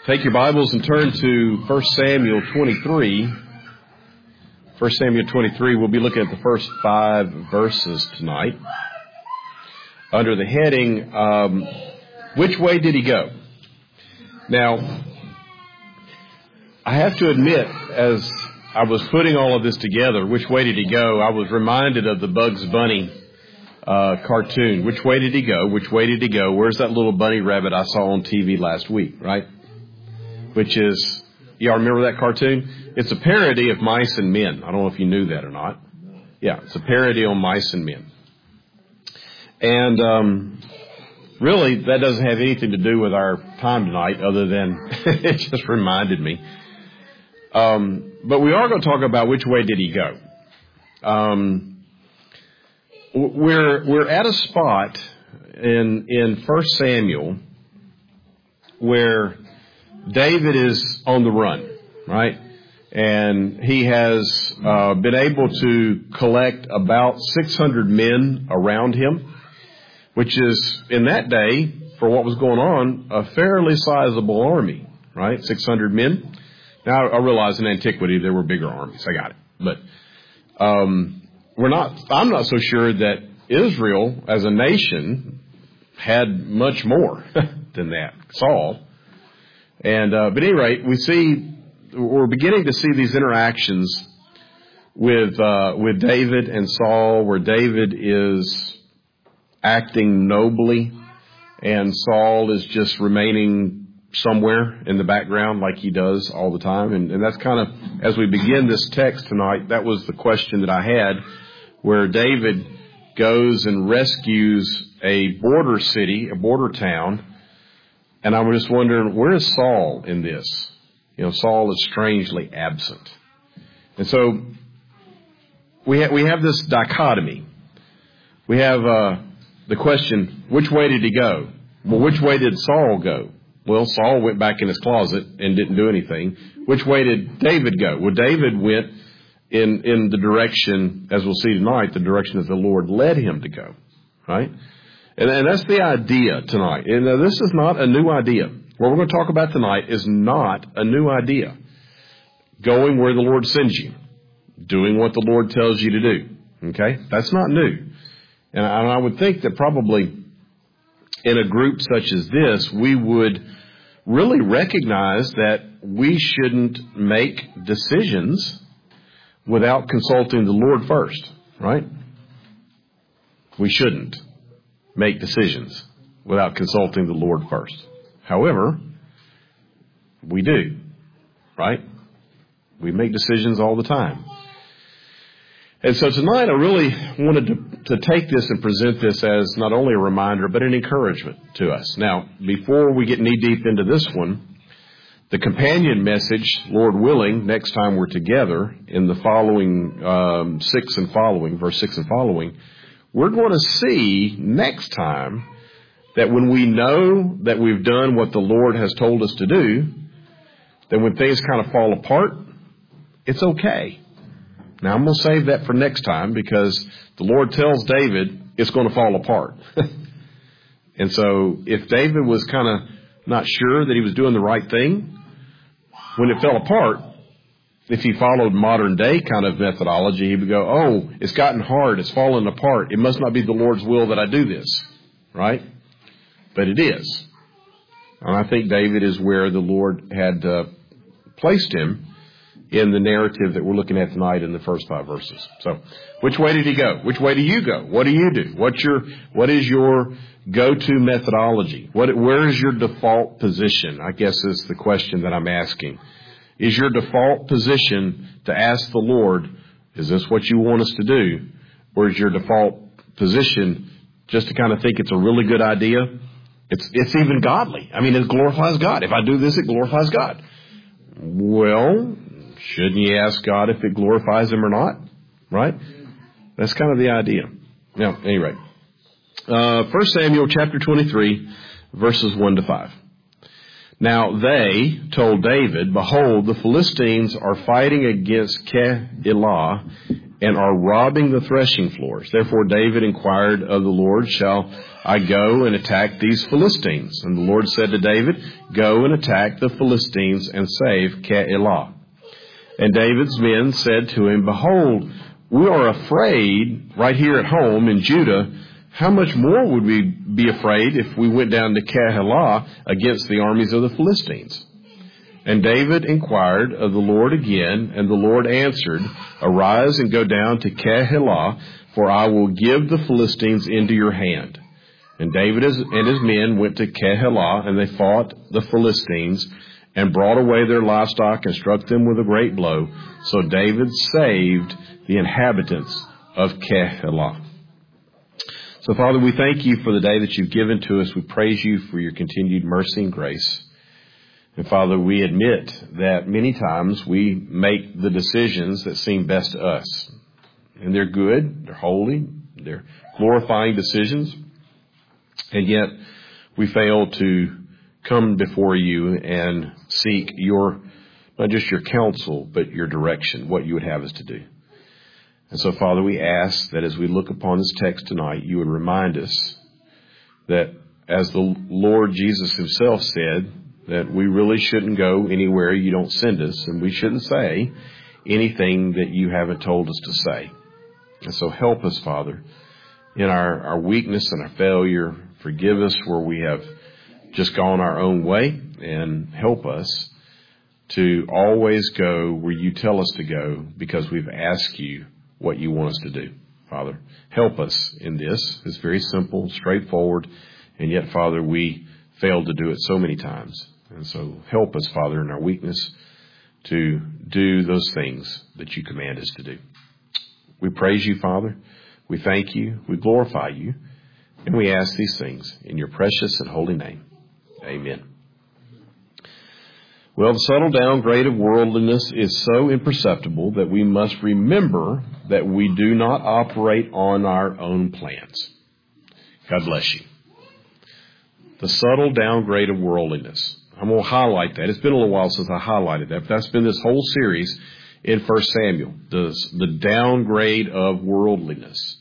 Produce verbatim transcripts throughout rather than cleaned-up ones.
Take your Bibles and turn to First Samuel twenty-three. First Samuel twenty-three, we'll be looking at the first five verses tonight. Under the heading, um, Which Way Did He Go? Now, I have to admit, as I was putting all of this together, Which Way Did He Go? I was reminded of the Bugs Bunny uh, cartoon. Which way did he go? Which way did he go? Where's that little bunny rabbit I saw on T V last week, right? Which is, y'all remember that cartoon? It's a parody of Mice and Men. I don't know if you knew that or not. Yeah, it's a parody on Mice and Men. And um, really, that doesn't have anything to do with our time tonight other than it just reminded me. Um, but we are going to talk about which way did he go. Um, we're we're at a spot in in First Samuel where David is on the run, right? And he has uh, been able to collect about six hundred men around him, which is, in that day, for what was going on, a fairly sizable army, right? six hundred men. Now, I realize in antiquity there were bigger armies. I got it. But um, we're not, I'm not so sure that Israel as a nation had much more than that. Saul. And, uh, but at any rate, we see, we're beginning to see these interactions with, uh, with David and Saul, where David is acting nobly and Saul is just remaining somewhere in the background like he does all the time. And, and that's kind of, as we begin this text tonight, that was the question that I had, where David goes and rescues a border city, a border town. And I'm just wondering, where is Saul in this? You know, Saul is strangely absent. And so we ha- we have this dichotomy. We have uh, the question, which way did he go? Well, which way did Saul go? Well, Saul went back in his closet and didn't do anything. Which way did David go? Well, David went in, in the direction, as we'll see tonight, the direction that the Lord led him to go, right? And, and that's the idea tonight. And uh, this is not a new idea. What we're going to talk about tonight is not a new idea. Going where the Lord sends you. Doing what the Lord tells you to do. Okay? That's not new. And I, and I would think that probably in a group such as this, we would really recognize that we shouldn't make decisions without consulting the Lord first. Right? We shouldn't make decisions without consulting the Lord first. However, we do, right? We make decisions all the time. And so tonight I really wanted to, to take this and present this as not only a reminder, but an encouragement to us. Now, before we get knee-deep into this one, the companion message, Lord willing, next time we're together in the following um, six and following, verse six and following, we're going to see next time that when we know that we've done what the Lord has told us to do, then when things kind of fall apart, it's okay. Now, I'm going to save that for next time because the Lord tells David it's going to fall apart. And so if David was kind of not sure that he was doing the right thing, when it fell apart, if he followed modern day kind of methodology, he would go, oh, it's gotten hard. It's fallen apart. It must not be the Lord's will that I do this. Right? But it is. And I think David is where the Lord had uh, placed him in the narrative that we're looking at tonight in the first five verses. So, which way did he go? Which way do you go? What do you do? What's your, what is your go-to methodology? What, where is your default position? I guess is the question that I'm asking. Is your default position to ask the Lord, is this what you want us to do? Or is your default position just to kind of think it's a really good idea? It's it's even godly. I mean, it glorifies God. If I do this, it glorifies God. Well, shouldn't you ask God if it glorifies Him or not? Right? That's kind of the idea. Now, at any rate, uh, First Samuel chapter twenty-three, verses one to five. Now they told David, behold, the Philistines are fighting against Keilah, and are robbing the threshing floors. Therefore David inquired of the Lord, shall I go and attack these Philistines? And the Lord said to David, go and attack the Philistines and save Keilah. And David's men said to him, behold, we are afraid right here at home in Judah. How much more would we be afraid if we went down to Keilah against the armies of the Philistines? And David inquired of the Lord again, and the Lord answered, arise and go down to Keilah, for I will give the Philistines into your hand. And David and his men went to Keilah, and they fought the Philistines, and brought away their livestock, and struck them with a great blow. So David saved the inhabitants of Keilah. So, Father, we thank you for the day that you've given to us. We praise you for your continued mercy and grace. And Father, we admit that many times we make the decisions that seem best to us. And they're good, they're holy, they're glorifying decisions. And yet we fail to come before you and seek your, not just your counsel, but your direction, what you would have us to do. And so, Father, we ask that as we look upon this text tonight, you would remind us that as the Lord Jesus himself said, that we really shouldn't go anywhere you don't send us, and we shouldn't say anything that you haven't told us to say. And so help us, Father, in our, our weakness and our failure. Forgive us where we have just gone our own way, and help us to always go where you tell us to go because we've asked you what you want us to do. Father, help us in this. It's very simple, straightforward, and yet, Father, we failed to do it so many times. And so help us, Father, in our weakness to do those things that you command us to do. We praise you, Father. We thank you. We glorify you. And we ask these things in your precious and holy name. Amen. Well, the subtle downgrade of worldliness is so imperceptible that we must remember that we do not operate on our own plans. God bless you. The subtle downgrade of worldliness. I'm going to highlight that. It's been a little while since I highlighted that. But that's been this whole series in First Samuel. The, the downgrade of worldliness.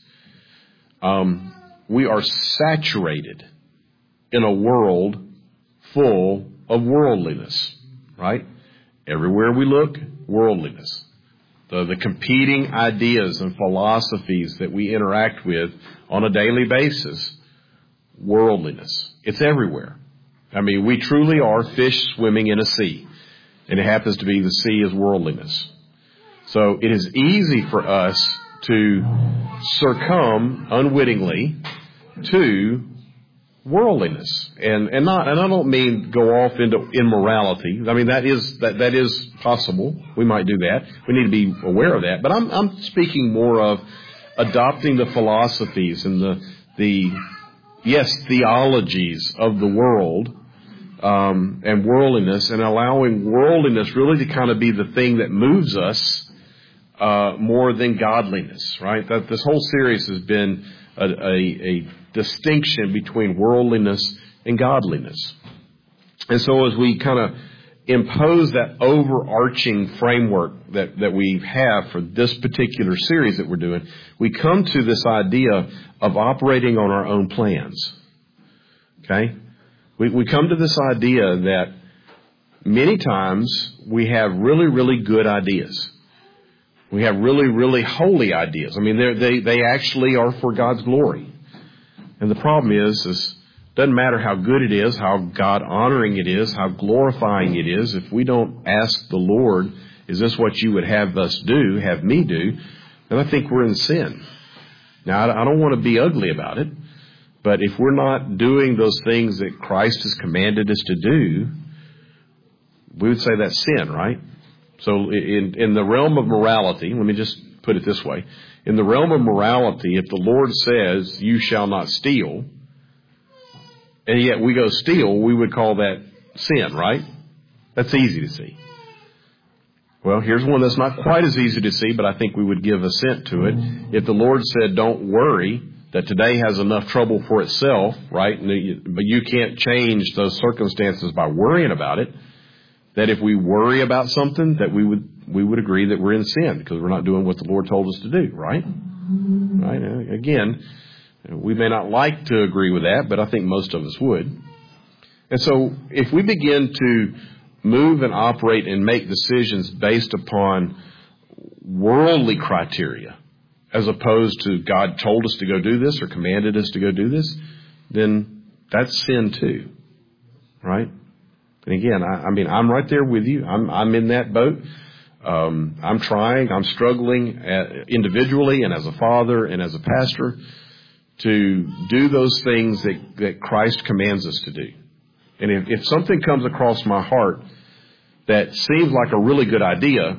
Um, we are saturated in a world full of worldliness. Right? Everywhere we look, worldliness. The, the competing ideas and philosophies that we interact with on a daily basis. Worldliness. It's everywhere. I mean, we truly are fish swimming in a sea. And it happens to be the sea is worldliness. So it is easy for us to succumb unwittingly to worldliness. And, and not, and I don't mean go off into immorality. I mean, that is, that, that is possible. We might do that. We need to be aware of that. But I'm, I'm speaking more of adopting the philosophies and the, the, yes, theologies of the world, um, and worldliness, and allowing worldliness really to kind of be the thing that moves us, uh, more than godliness, right? That this whole series has been a, a, a distinction between worldliness and godliness. And so as we kind of impose that overarching framework that, that we have for this particular series that we're doing, we come to this idea of operating on our own plans. Okay? We, we come to this idea that many times we have really, really good ideas. We have really, really holy ideas. I mean, they they actually are for God's glory. And the problem is, is doesn't matter how good it is, how God-honoring it is, how glorifying it is, if we don't ask the Lord, is this what you would have us do, have me do, then I think we're in sin. Now, I don't want to be ugly about it, but if we're not doing those things that Christ has commanded us to do, we would say that's sin, right? So in, in the realm of morality, let me just put it this way. In the realm of morality, if the Lord says, you shall not steal, and yet we go steal, we would call that sin, right? That's easy to see. Well, here's one that's not quite as easy to see, but I think we would give assent to it. If the Lord said, don't worry, that today has enough trouble for itself, right? But you can't change those circumstances by worrying about it. that if we worry about something, that we would we would agree that we're in sin because we're not doing what the Lord told us to do, right? Right? Again, we may not like to agree with that, but I think most of us would. And so if we begin to move and operate and make decisions based upon worldly criteria, as opposed to God told us to go do this or commanded us to go do this, then that's sin too, right? And again, I, I mean, I'm right there with you. I'm, I'm in that boat. Um, I'm trying. I'm struggling at, individually and as a father and as a pastor to do those things that, that Christ commands us to do. And if, if something comes across my heart that seems like a really good idea,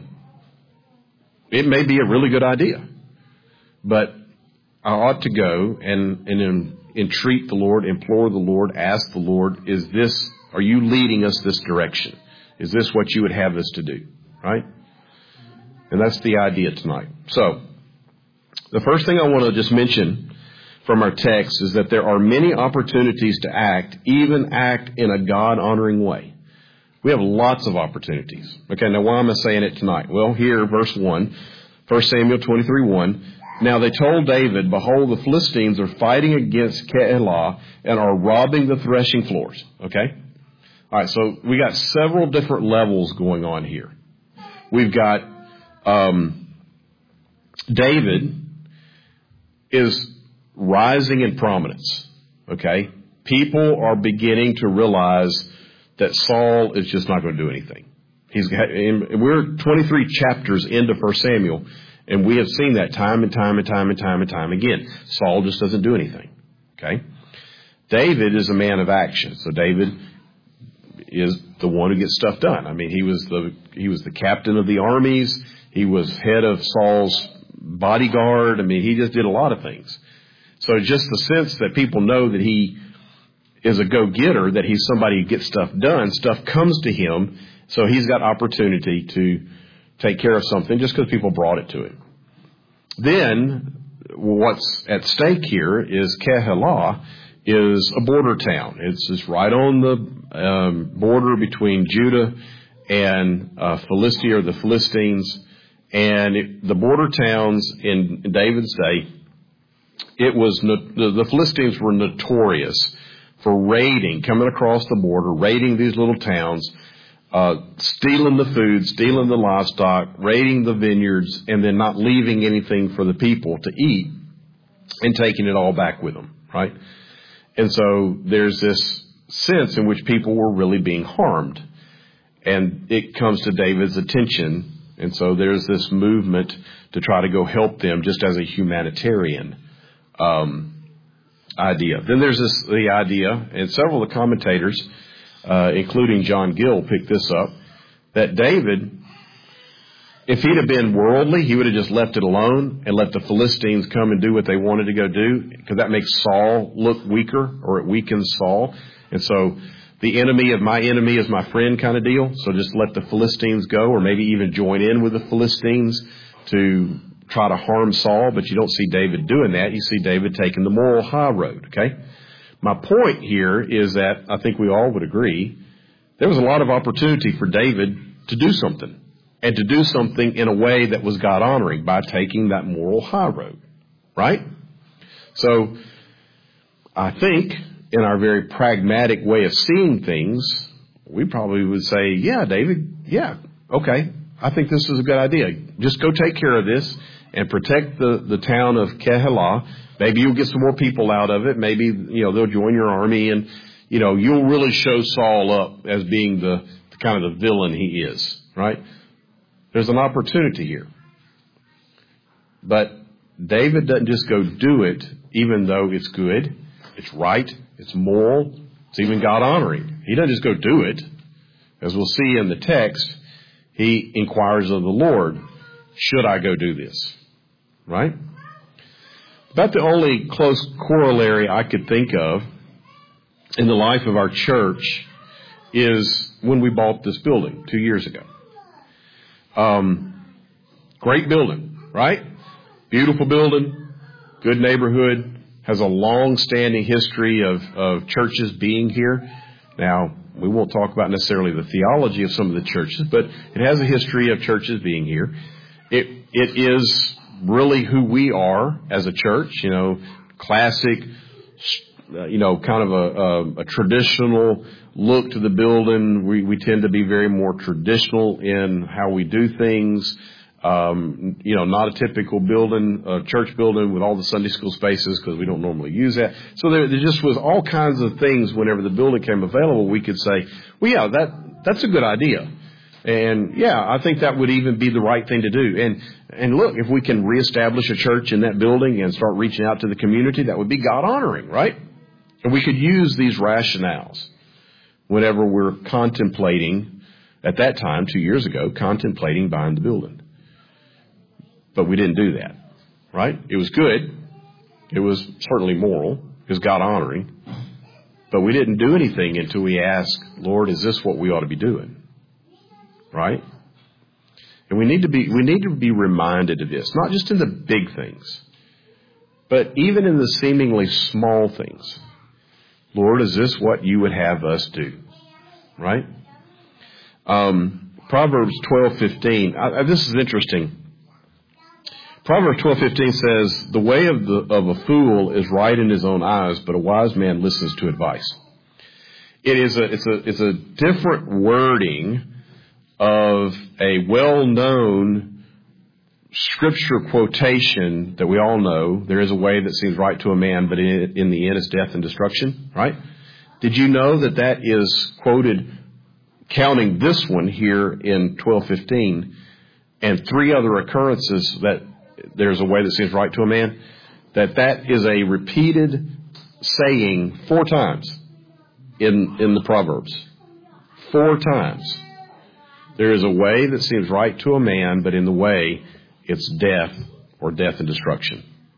it may be a really good idea. But I ought to go and, and entreat the Lord, implore the Lord, ask the Lord, is this, are you leading us this direction? Is this what you would have us to do? Right? And that's the idea tonight. So, the first thing I want to just mention from our text is that there are many opportunities to act, even act in a God-honoring way. We have lots of opportunities. Okay, now why am I saying it tonight? Well, here, verse one, First Samuel twenty-three one. Now they told David, behold, the Philistines are fighting against Keilah and are robbing the threshing floors. Okay? All right, so we got several different levels going on here. We've got um, David is rising in prominence. Okay? People are beginning to realize that Saul is just not going to do anything. He's got, and we're twenty-three chapters into First Samuel, and we have seen that time and time and time and time and time again. Saul just doesn't do anything. Okay? David is a man of action. So David is the one who gets stuff done. I mean, he was the he was the captain of the armies. He was head of Saul's bodyguard. I mean, he just did a lot of things. So just the sense that people know that he is a go-getter, that he's somebody who gets stuff done, stuff comes to him, so he's got opportunity to take care of something just because people brought it to him. Then, what's at stake here is Keilah is a border town. It's just right on the um, border between Judah and uh, Philistia, or the Philistines. And it, the border towns in David's day, it was no, the Philistines were notorious for raiding, coming across the border, raiding these little towns, uh, stealing the food, stealing the livestock, raiding the vineyards, and then not leaving anything for the people to eat and taking it all back with them, right? And so there's this sense in which people were really being harmed. And it comes to David's attention. And so there's this movement to try to go help them just as a humanitarian um idea. Then there's this the idea, and several of the commentators, uh, including John Gill, picked this up, that David, if he'd have been worldly, he would have just left it alone and let the Philistines come and do what they wanted to go do, because that makes Saul look weaker, or it weakens Saul. And so the enemy of my enemy is my friend kind of deal. So just let the Philistines go, or maybe even join in with the Philistines to try to harm Saul, but you don't see David doing that. You see David taking the moral high road, okay? My point here is that I think we all would agree there was a lot of opportunity for David to do something, and to do something in a way that was God-honoring by taking that moral high road, right? So I think in our very pragmatic way of seeing things, we probably would say, yeah, David, yeah, okay, I think this is a good idea. Just go take care of this and protect the, the town of Keilah. Maybe you'll get some more people out of it. Maybe, you know, they'll join your army, and, you know, you'll really show Saul up as being the, the kind of the villain he is, right? There's an opportunity here. But David doesn't just go do it, even though it's good, it's right, it's moral, it's even God-honoring. He doesn't just go do it. As we'll see in the text, he inquires of the Lord, should I go do this? Right? About the only close corollary I could think of in the life of our church is when we bought this building two years ago. Um, great building, right? Beautiful building, good neighborhood, has a long-standing history of, of churches being here. Now, We won't talk about necessarily the theology of some of the churches, but it has a history of churches being here. It It is really who we are as a church, you know, classic, uh, you know, kind of a, a, a traditional look to the building. We, we tend to be very more traditional in how we do things. Um, you know, not a typical building, a church building with all the Sunday school spaces, because we don't normally use that. So there, there just was all kinds of things whenever the building came available. We could say, well, yeah, that that's a good idea. And yeah, I think that would even be the right thing to do. And and look, if we can reestablish a church in that building and start reaching out to the community, that would be God honoring, right? And we could use these rationales whenever we're contemplating, at that time, two years ago, contemplating buying the building. But we didn't do that, right? It was good. It was certainly moral. It was God honoring. But we didn't do anything until we asked, Lord, is this what we ought to be doing? Right? And we need to be, we need to be reminded of this, not just in the big things, but even in the seemingly small things. Lord, is this what you would have us do? Right? Um, Proverbs twelve fifteen. I, I, this is interesting. Proverbs twelve fifteen says, the way of the of a fool is right in his own eyes, but a wise man listens to advice. It is a it's a it's a different wording of a well-known scripture quotation that we all know. There is a way that seems right to a man, but in, in the end is death and destruction, right? Did you know that that is quoted, counting this one here in twelve fifteen, and three other occurrences that there's a way that seems right to a man, that that is a repeated saying four times in, in the Proverbs. Four times. There is a way that seems right to a man, but in the way, it's death or death and destruction.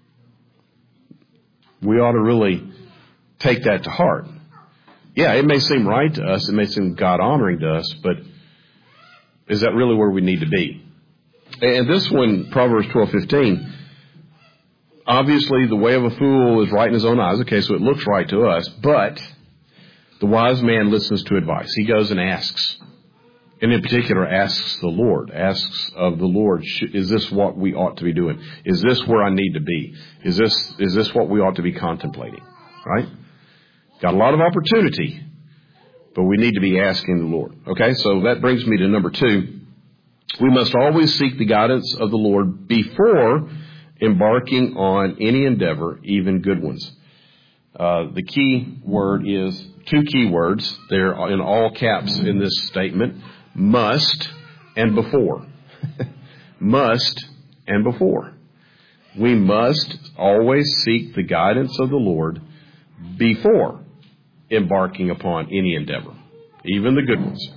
We ought to really take that to heart. Yeah, it may seem right to us. It may seem God-honoring to us, but is that really where we need to be? And this one, Proverbs twelve fifteen, obviously the way of a fool is right in his own eyes. Okay, so it looks right to us, but the wise man listens to advice. He goes and asks. And in particular, asks the Lord, asks of the Lord, is this what we ought to be doing? Is this where I need to be? Is this, is this what we ought to be contemplating? Right? Got a lot of opportunity, but we need to be asking the Lord. Okay, so that brings me to number two. We must always seek the guidance of the Lord before embarking on any endeavor, even good ones. Uh, the key word is, two key words. They're in all caps in this statement. Must and before. Must and before. We must always seek the guidance of the Lord before embarking upon any endeavor, even the good ones.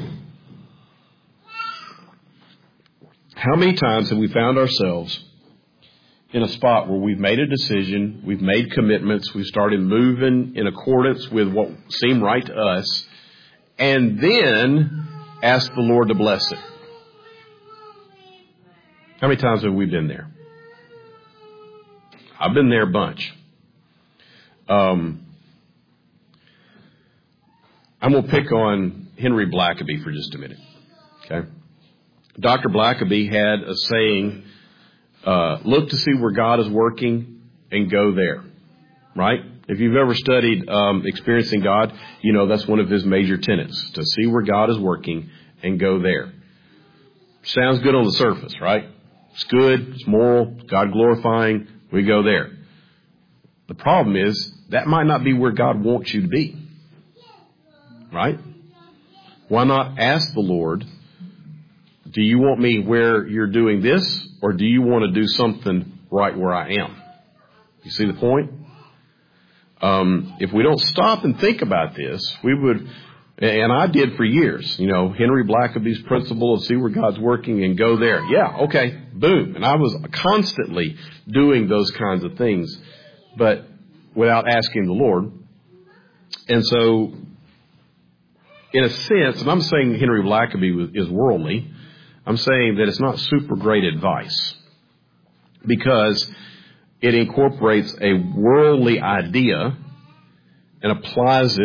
How many times have we found ourselves in a spot where we've made a decision, we've made commitments, we've started moving in accordance with what seemed right to us, and then ask the Lord to bless it? How many times have we been there? I've been there a bunch. Um, I'm going to pick on Henry Blackaby for just a minute. Okay. Doctor Blackaby had a saying, uh, look to see where God is working and go there. Right? If you've ever studied um, experiencing God, you know that's one of his major tenets, to see where God is working and go there. Sounds good on the surface, right? It's good, it's moral, it's God glorifying, we go there. The problem is, that might not be where God wants you to be. Right? Why not ask the Lord, do you want me where you're doing this, or do you want to do something right where I am? You see the point? Um, if we don't stop and think about this, we would, and I did for years, you know, Henry Blackaby's principle of see where God's working and go there. Yeah, okay, boom. And I was constantly doing those kinds of things, but without asking the Lord. And so, in a sense, and I'm saying Henry Blackaby is worldly, I'm saying that it's not super great advice, because it incorporates a worldly idea and applies it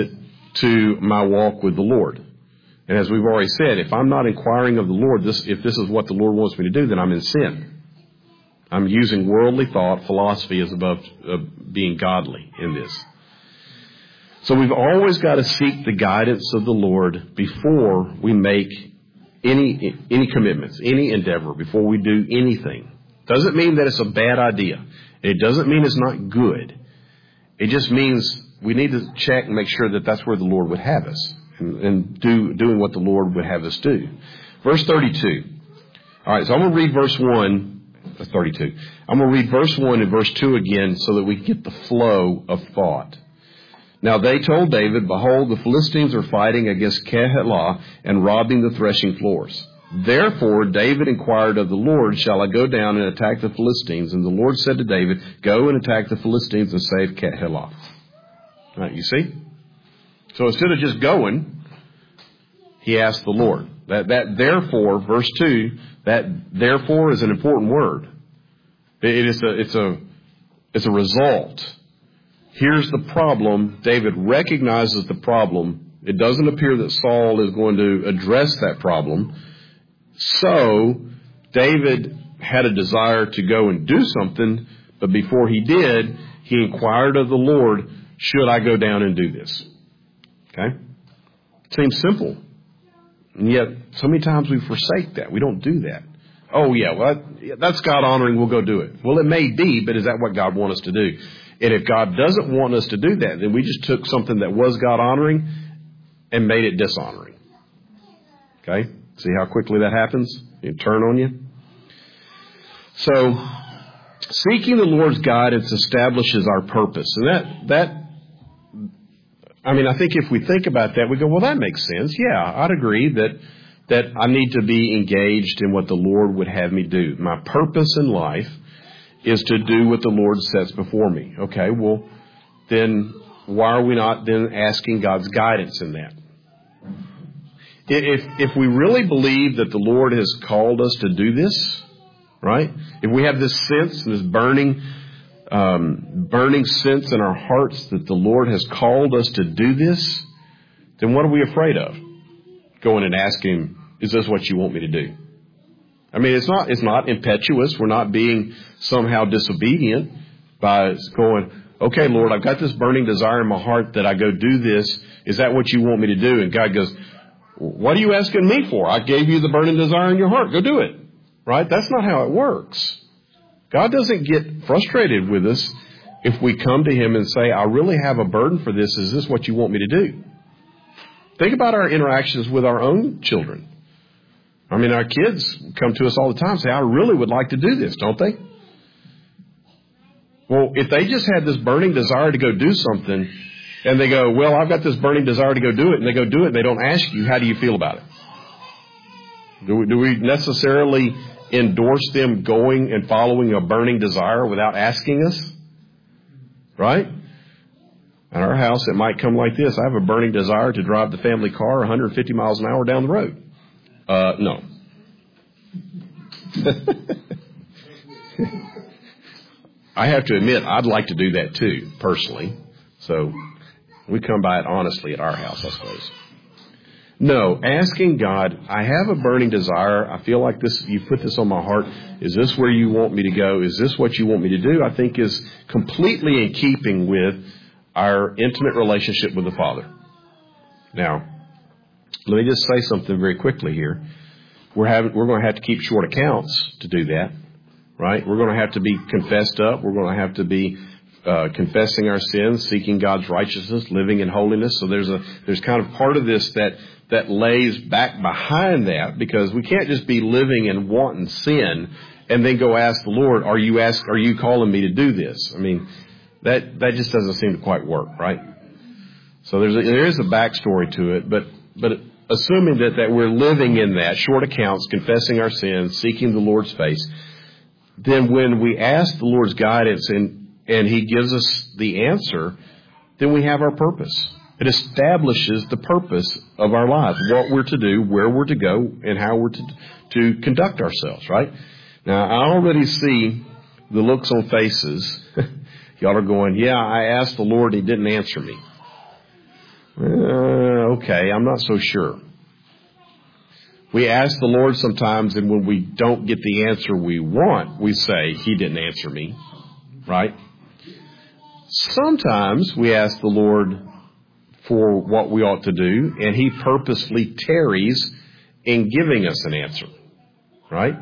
to my walk with the Lord. And as we've already said, if I'm not inquiring of the Lord, this, if this is what the Lord wants me to do, then I'm in sin. I'm using worldly thought, philosophy as above uh, being godly in this. So we've always got to seek the guidance of the Lord before we make any any commitments, any endeavor, before we do anything. Doesn't mean that it's a bad idea. It doesn't mean it's not good. It just means we need to check and make sure that that's where the Lord would have us and, and do doing what the Lord would have us do. Verse thirty-two. All right, so I'm going to read verse one, thirty-two. I'm going to read verse one and verse two again so that we can get the flow of thought. Now they told David, behold, the Philistines are fighting against Keilah and robbing the threshing floors. Therefore David inquired of the Lord, shall I go down and attack the Philistines? And the Lord said to David, go and attack the Philistines and save Keilah. Right, you see? So instead of just going, he asked the Lord. That, that therefore, verse two, that therefore is an important word. It is a, it's a, it's a result. Here's the problem. David recognizes the problem. It doesn't appear that Saul is going to address that problem. So David had a desire to go and do something, but before he did, he inquired of the Lord, should I go down and do this? Okay? Seems simple. And yet, so many times we forsake that. We don't do that. Oh, yeah, well, that's God honoring. We'll go do it. Well, it may be, but is that what God wants us to do? And if God doesn't want us to do that, then we just took something that was God honoring and made it dishonoring. Okay? See how quickly that happens? It turn on you. So, seeking the Lord's guidance establishes our purpose. And that, that, I mean, I think if we think about that, we go, well, that makes sense. Yeah, I'd agree that, that I need to be engaged in what the Lord would have me do. My purpose in life is to do what the Lord sets before me. Okay, well, then why are we not then asking God's guidance in that? If, if we really believe that the Lord has called us to do this, right? If we have this sense, this burning, um, burning sense in our hearts that the Lord has called us to do this, then what are we afraid of? Going and asking Him, is this what you want me to do? I mean, it's not, it's not impetuous. We're not being somehow disobedient by going, okay, Lord, I've got this burning desire in my heart that I go do this. Is that what you want me to do? And God goes, what are you asking me for? I gave you the burning desire in your heart. Go do it. Right? That's not how it works. God doesn't get frustrated with us if we come to Him and say, I really have a burden for this. Is this what you want me to do? Think about our interactions with our own children. I mean, our kids come to us all the time and say, I really would like to do this, don't they? Well, if they just had this burning desire to go do something, and they go, well, I've got this burning desire to go do it, and they go do it, and they don't ask you, how do you feel about it? Do we, do we necessarily endorse them going and following a burning desire without asking us? Right? At our house, it might come like this. I have a burning desire to drive the family car one hundred fifty miles an hour down the road. Uh, no. I have to admit, I'd like to do that too, personally. So we come by it honestly at our house, I suppose. No, asking God, I have a burning desire. I feel like this, you put this on my heart. Is this where you want me to go? Is this what you want me to do? I think is completely in keeping with our intimate relationship with the Father. Now, let me just say something very quickly here. We're having, we're going to have to keep short accounts to do that, right? We're going to have to be confessed up. We're going to have to be uh, confessing our sins, seeking God's righteousness, living in holiness. So there's a there's kind of part of this that that lays back behind that, because we can't just be living in wanton sin and then go ask the Lord, "Are you ask? Are you calling me to do this?" I mean, that that just doesn't seem to quite work, right? So there's a, there is a backstory to it, but but. Assuming that, that we're living in that, short accounts, confessing our sins, seeking the Lord's face, then when we ask the Lord's guidance and, and He gives us the answer, then we have our purpose. It establishes the purpose of our lives, what we're to do, where we're to go, and how we're to, to conduct ourselves, right? Now, I already see the looks on faces. Y'all are going, yeah, I asked the Lord and He didn't answer me. Uh, okay, I'm not so sure. We ask the Lord sometimes, and when we don't get the answer we want, we say, He didn't answer me, right? Sometimes we ask the Lord for what we ought to do, and He purposely tarries in giving us an answer, right?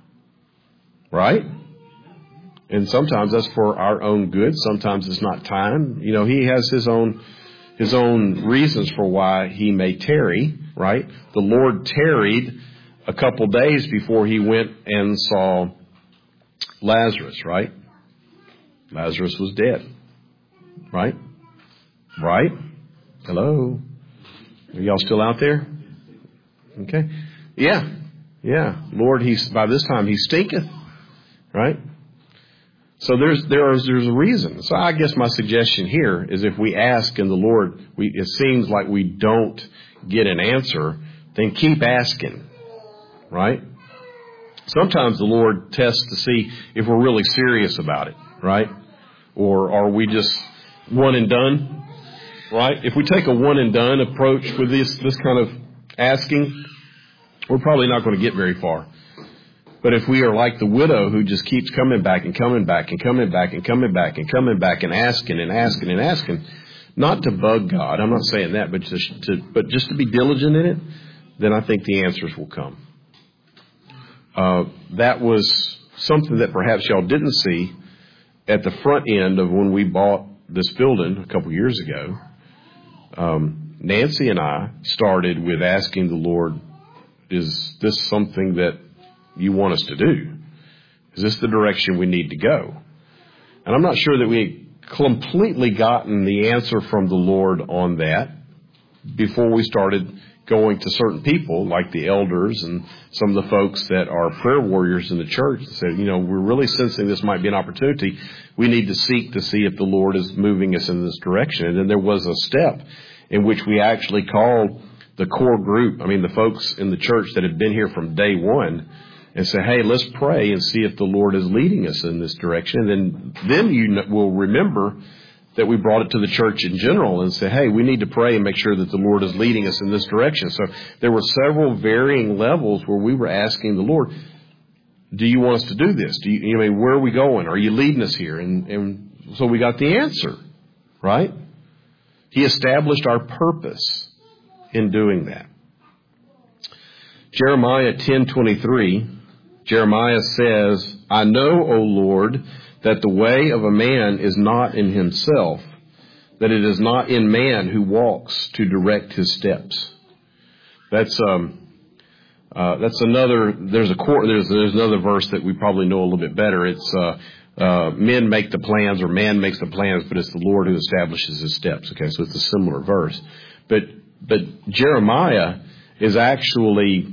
Right? And sometimes that's for our own good. Sometimes it's not time. You know, He has His own His own reasons for why He may tarry, right? The Lord tarried a couple days before He went and saw Lazarus, right? Lazarus was dead, right? Right? Hello? Are y'all still out there? Okay. Yeah. Yeah. Lord, He's, by this time, He stinketh, right? So there's there is there's a reason. So I guess my suggestion here is if we ask and the Lord, we it seems like we don't get an answer, then keep asking, right? Sometimes the Lord tests to see if we're really serious about it, right? Or are we just one and done, right? If we take a one and done approach with this this kind of asking, we're probably not going to get very far. But if we are like the widow who just keeps coming back and coming back and coming back and coming back and coming back and asking and asking and asking, not to bug God, I'm not saying that, but just to, but just to be diligent in it, then I think the answers will come. Uh, that was something that perhaps y'all didn't see at the front end of when we bought this building a couple years ago. Um, Nancy and I started with asking the Lord, is this something that you want us to do? Is this the direction we need to go? And I'm not sure that we completely gotten the answer from the Lord on that before we started going to certain people like the elders and some of the folks that are prayer warriors in the church and said, you know, we're really sensing this might be an opportunity. We need to seek to see if the Lord is moving us in this direction. And then there was a step in which we actually called the core group, I mean the folks in the church that had been here from day one, and say, hey, let's pray and see if the Lord is leading us in this direction. And then, then you will remember that we brought it to the church in general and say, hey, we need to pray and make sure that the Lord is leading us in this direction. So there were several varying levels where we were asking the Lord, do you want us to do this? Do you, I mean, where are we going? Are you leading us here? And, and so we got the answer, right? He established our purpose in doing that. Jeremiah ten twenty-three, Jeremiah says, I know, O Lord, that the way of a man is not in himself, that it is not in man who walks to direct his steps. That's um, uh, that's another. There's a there's there's another verse that we probably know a little bit better. It's uh, uh, men make the plans, or man makes the plans, but it's the Lord who establishes his steps. Okay, so it's a similar verse, but but Jeremiah is actually.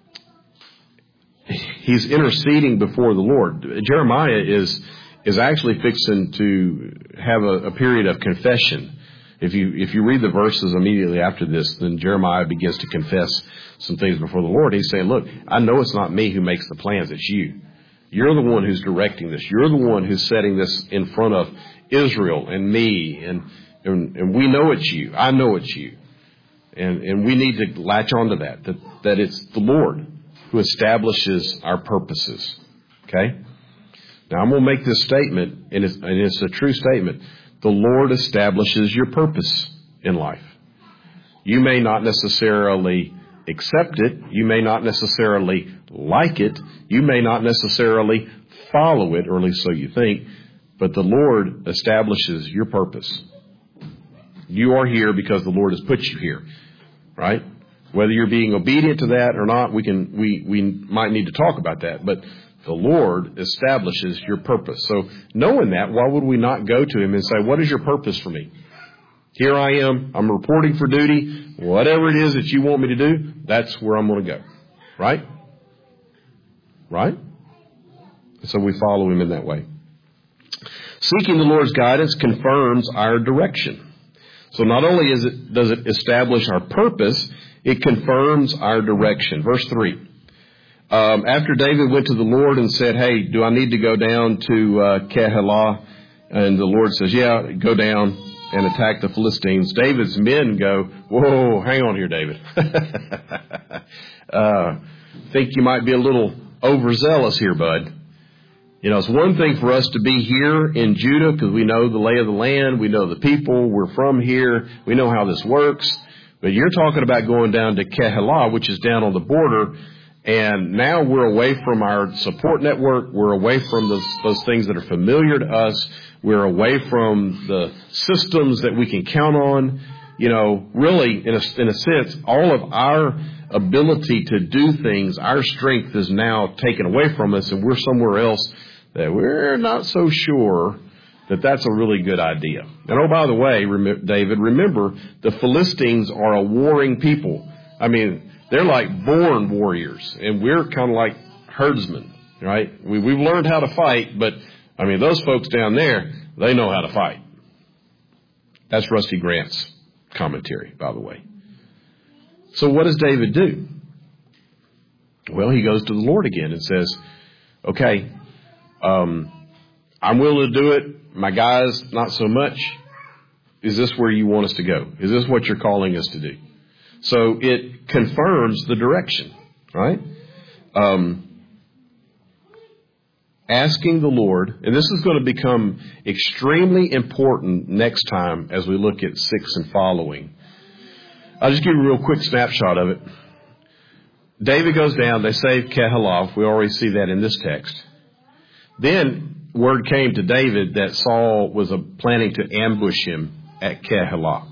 He's interceding before the Lord. Jeremiah is is actually fixing to have a, a period of confession. If you if you read the verses immediately after this, then Jeremiah begins to confess some things before the Lord. He's saying, look, I know it's not me who makes the plans, it's you. You're the one who's directing this. You're the one who's setting this in front of Israel and me, and and, and we know it's you. I know it's you. And and we need to latch onto that, that, that it's the Lord who establishes our purposes. Okay? Now, I'm going to make this statement, and it's, and it's a true statement. The Lord establishes your purpose in life. You may not necessarily accept it. You may not necessarily like it. You may not necessarily follow it, or at least so you think. But the Lord establishes your purpose. You are here because the Lord has put you here, right? Whether you're being obedient to that or not, we can we, we might need to talk about that. But the Lord establishes your purpose. So knowing that, why would we not go to Him and say, what is your purpose for me? Here I am. I'm reporting for duty. Whatever it is that you want me to do, that's where I'm going to go. Right? Right? So we follow Him in that way. Seeking the Lord's guidance confirms our direction. So not only is it does it establish our purpose, it confirms our direction. Verse three. Um, after David went to the Lord and said, hey, do I need to go down to uh, Keilah? And the Lord says, yeah, go down. and attack the Philistines, David's men go, whoa, hang on here, David. uh, think you might be a little overzealous here, bud. You know, it's one thing for us to be here in Judah because we know the lay of the land, we know the people, we're from here, we know how this works. But you're talking about going down to Keilah, which is down on the border, and now we're away from our support network. We're away from those, those things that are familiar to us. We're away from the systems that we can count on. You know, really, in a, in a sense, all of our ability to do things, our strength is now taken away from us, and we're somewhere else that we're not so sure that that's a really good idea. And oh, by the way, rem- David, remember, the Philistines are a warring people. I mean, they're like born warriors, and we're kind of like herdsmen, right? We, we've learned how to fight, but, I mean, those folks down there, they know how to fight. That's Rusty Grant's commentary, by the way. So what does David do? Well, he goes to the Lord again and says, okay, um, I'm willing to do it. My guys, not so much. Is this where you want us to go? Is this what you're calling us to do? So it confirms the direction, right? Um, asking the Lord, and this is going to become extremely important next time as we look at six and following. I'll just give you a real quick snapshot of it. David goes down. They save Keilah. We already see that in this text. Then word came to David that Saul was uh, planning to ambush him at Keilah.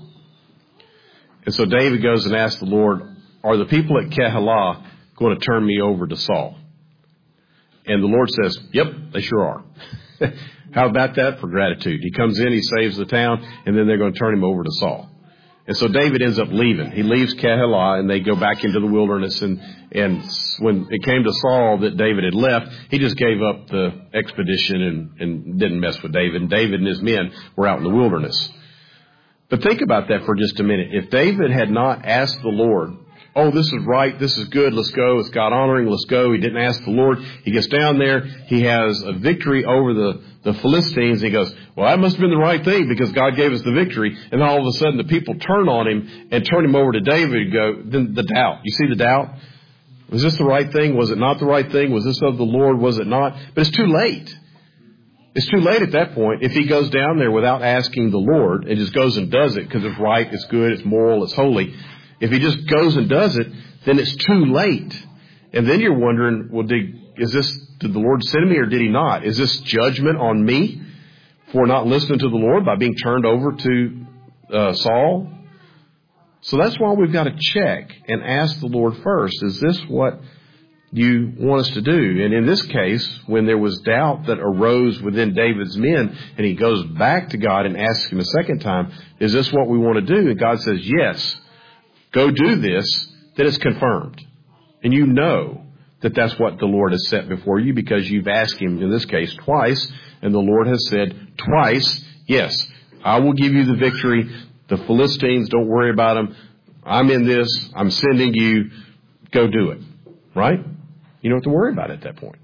And so David goes and asks the Lord, are the people at Keilah going to turn me over to Saul? And the Lord says, yep, they sure are. How about that for gratitude? He comes in, he saves the town, and then they're going to turn him over to Saul. And so David ends up leaving. He leaves Keilah, and they go back into the wilderness. And, and when it came to Saul that David had left, he just gave up the expedition and, and didn't mess with David. And David and his men were out in the wilderness. But think about that for just a minute. If David had not asked the Lord, oh, this is right, this is good, let's go, it's God honoring, let's go. He didn't ask the Lord. He gets down there, he has a victory over the, the Philistines. And he goes, well, that must have been the right thing because God gave us the victory. And then all of a sudden the people turn on him and turn him over to David and go, then the doubt. You see the doubt? Was this the right thing? Was it not the right thing? Was this of the Lord? Was it not? But it's too late. It's too late at that point if he goes down there without asking the Lord and just goes and does it because it's right, it's good, it's moral, it's holy. If he just goes and does it, then it's too late. And then you're wondering, well, did, is this, did the Lord send me or did he not? Is this judgment on me for not listening to the Lord by being turned over to uh, Saul? So that's why we've got to check and ask the Lord first. Is this what you want us to do? And in this case, when there was doubt that arose within David's men, and he goes back to God and asks him a second time, is this what we want to do? And God says, yes, go do this, then it's confirmed. And you know that that's what the Lord has set before you because you've asked him, in this case, twice, and the Lord has said twice, yes, I will give you the victory. The Philistines, don't worry about them. I'm in this. I'm sending you. Go do it. Right? You don't have to worry about it at that point.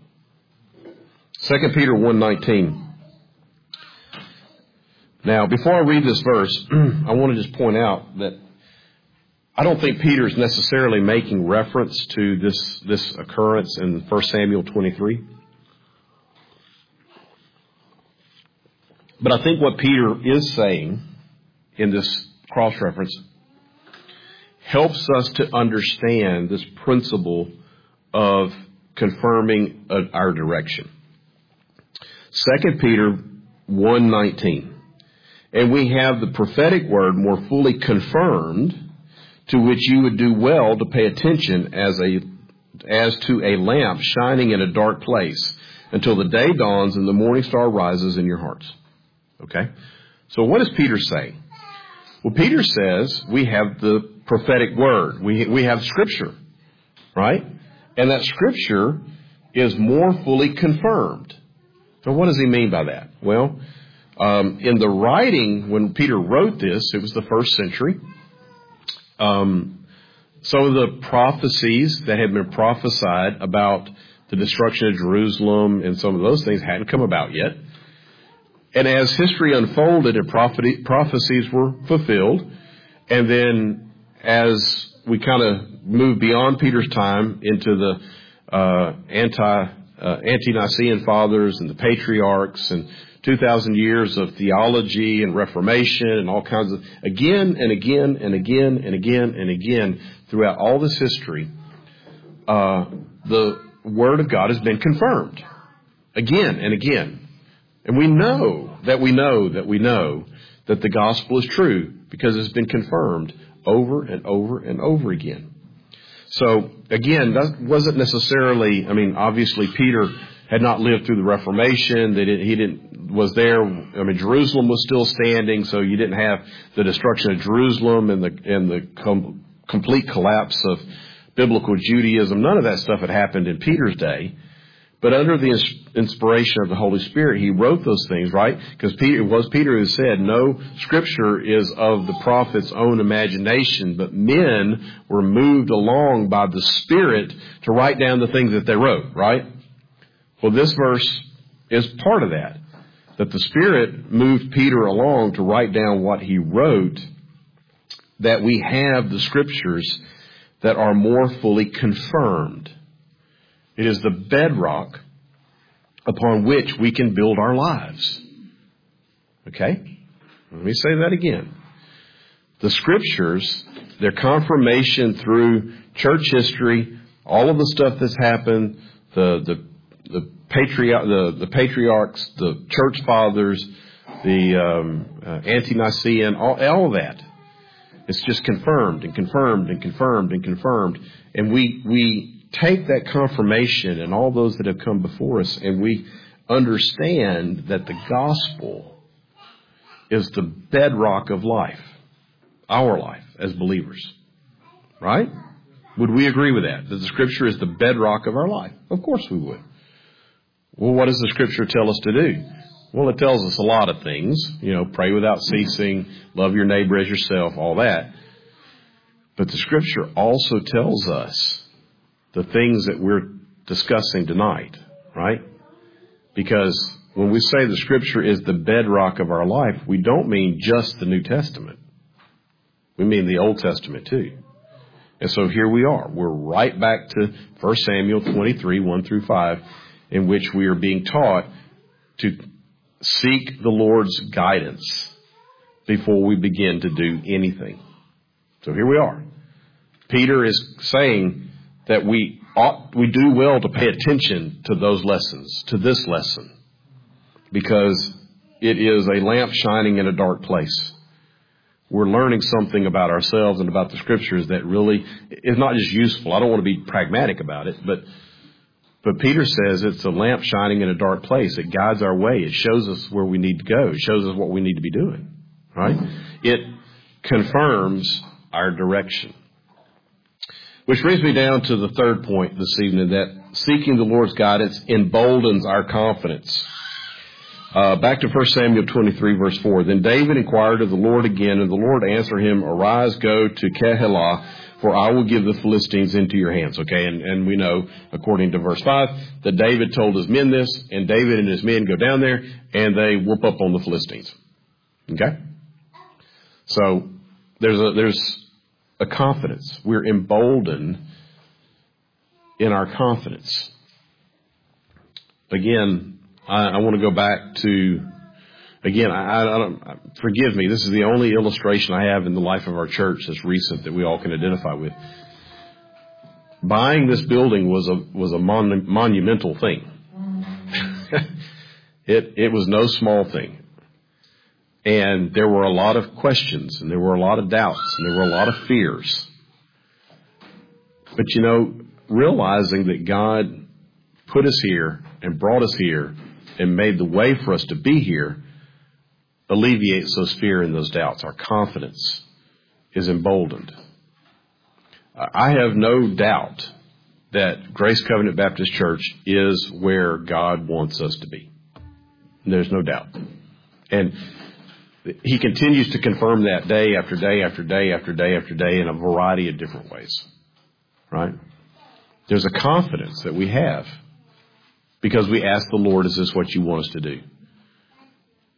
Second Peter one nineteen. Now, before I read this verse, I want to just point out that I don't think Peter is necessarily making reference to this, this occurrence in First Samuel twenty-three. But I think what Peter is saying in this cross-reference helps us to understand this principle of confirming our direction. Second Peter one nineteen. And we have the prophetic word more fully confirmed, to which you would do well to pay attention as a as to a lamp shining in a dark place until the day dawns and the morning star rises in your hearts. Okay? So what is Peter saying? Well, Peter says we have the prophetic word. We we have Scripture, right? And that Scripture is more fully confirmed. So what does he mean by that? Well, um, in the writing, when Peter wrote this, it was the first century. Um, some of the prophecies that had been prophesied about the destruction of Jerusalem and some of those things hadn't come about yet. And as history unfolded and prophecies were fulfilled, and then as we kind of move beyond Peter's time into the uh, anti uh, anti-Nicene fathers and the patriarchs and two thousand years of theology and Reformation and all kinds of, again and again and again and again and again throughout all this history, uh, the Word of God has been confirmed again and again. And we know that we know that we know that the gospel is true because it's been confirmed over and over and over again. So, again, that wasn't necessarily, I mean, obviously Peter had not lived through the Reformation. They didn't, he didn't, was there. I mean, Jerusalem was still standing, so you didn't have the destruction of Jerusalem and the, and the com- complete collapse of biblical Judaism. None of that stuff had happened in Peter's day. But under the inspiration of the Holy Spirit, he wrote those things, right? Because Peter, it was Peter who said, no scripture is of the prophet's own imagination, but men were moved along by the Spirit to write down the things that they wrote, right? Well, this verse is part of that, that the Spirit moved Peter along to write down what he wrote, that we have the scriptures that are more fully confirmed. It is the bedrock upon which we can build our lives. Okay? Let me say that again. The scriptures, their confirmation through church history, all of the stuff that's happened, the the the, patriarch, the, the patriarchs, the church fathers, the um, uh, anti-Nicene, all, all of that. It's just confirmed and confirmed and confirmed and confirmed. And we we take that confirmation and all those that have come before us, and we understand that the gospel is the bedrock of life, our life as believers. Right? Would we agree with that? That the scripture is the bedrock of our life? Of course we would. Well, what does the scripture tell us to do? Well, it tells us a lot of things. You know, pray without ceasing, love your neighbor as yourself, all that. But the scripture also tells us the things that we're discussing tonight, right? Because when we say the scripture is the bedrock of our life, we don't mean just the New Testament. We mean the Old Testament too. And so here we are. We're right back to First Samuel twenty-three, one through five, in which we are being taught to seek the Lord's guidance before we begin to do anything. So here we are. Peter is saying that we ought, we do well to pay attention to those lessons, to this lesson, because it is a lamp shining in a dark place. We're learning something about ourselves and about the scriptures that really is not just useful. I don't want to be pragmatic about it, but but Peter says it's a lamp shining in a dark place. It guides our way. It shows us where we need to go. It shows us what we need to be doing, right? It confirms our direction. Which brings me down to the third point this evening, that seeking the Lord's guidance emboldens our confidence. Uh, back to First Samuel twenty-three, verse four. Then David inquired of the Lord again, and the Lord answered him, Arise, go to Keilah, for I will give the Philistines into your hands. Okay, and, and we know, according to verse five, that David told his men this, and David and his men go down there, and they whoop up on the Philistines. Okay? So, there's a, there's a confidence. We're emboldened in our confidence. Again, I, I want to go back to, again, I, I don't, forgive me, this is the only illustration I have in the life of our church that's recent that we all can identify with. Buying this building was a was a mon, monumental thing. it it was no small thing. And there were a lot of questions, and there were a lot of doubts, and there were a lot of fears. But, you know, realizing that God put us here and brought us here and made the way for us to be here alleviates those fear and those doubts. Our confidence is emboldened. I have no doubt that Grace Covenant Baptist Church is where God wants us to be. There's no doubt. And He continues to confirm that day after day after day after day after day in a variety of different ways. Right? There's a confidence that we have because we ask the Lord, is this what you want us to do?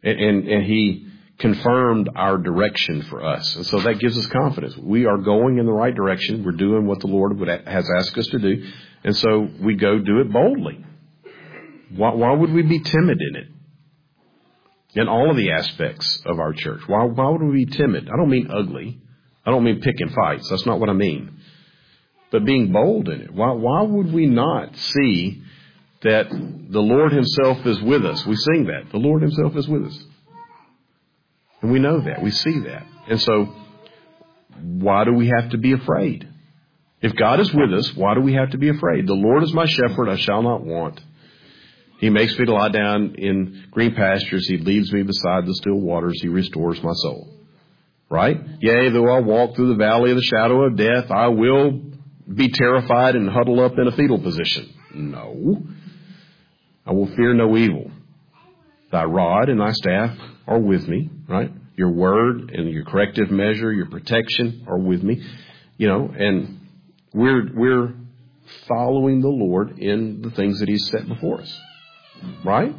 And, and, and He confirmed our direction for us. And so that gives us confidence. We are going in the right direction. We're doing what the Lord would, has asked us to do. And so we go do it boldly. Why, why would we be timid in it? In all of the aspects of our church. Why, why would we be timid? I don't mean ugly. I don't mean picking fights. That's not what I mean. But being bold in it. Why, why would we not see that the Lord Himself is with us? We sing that. The Lord Himself is with us. And we know that. We see that. And so, why do we have to be afraid? If God is with us, why do we have to be afraid? The Lord is my shepherd, I shall not want. He makes me to lie down in green pastures. He leads me beside the still waters. He restores my soul. Right? Yea, though I walk through the valley of the shadow of death, I will be terrified and huddle up in a fetal position. No. I will fear no evil. Thy rod and thy staff are with me, right? Your word and your corrective measure, your protection are with me. You know, and we're we're following the Lord in the things that He's set before us. Right?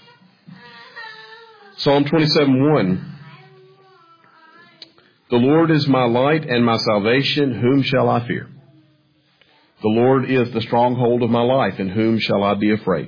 Psalm twenty-seven one. The Lord is my light and my salvation, whom shall I fear? The Lord is the stronghold of my life, in whom shall I be afraid?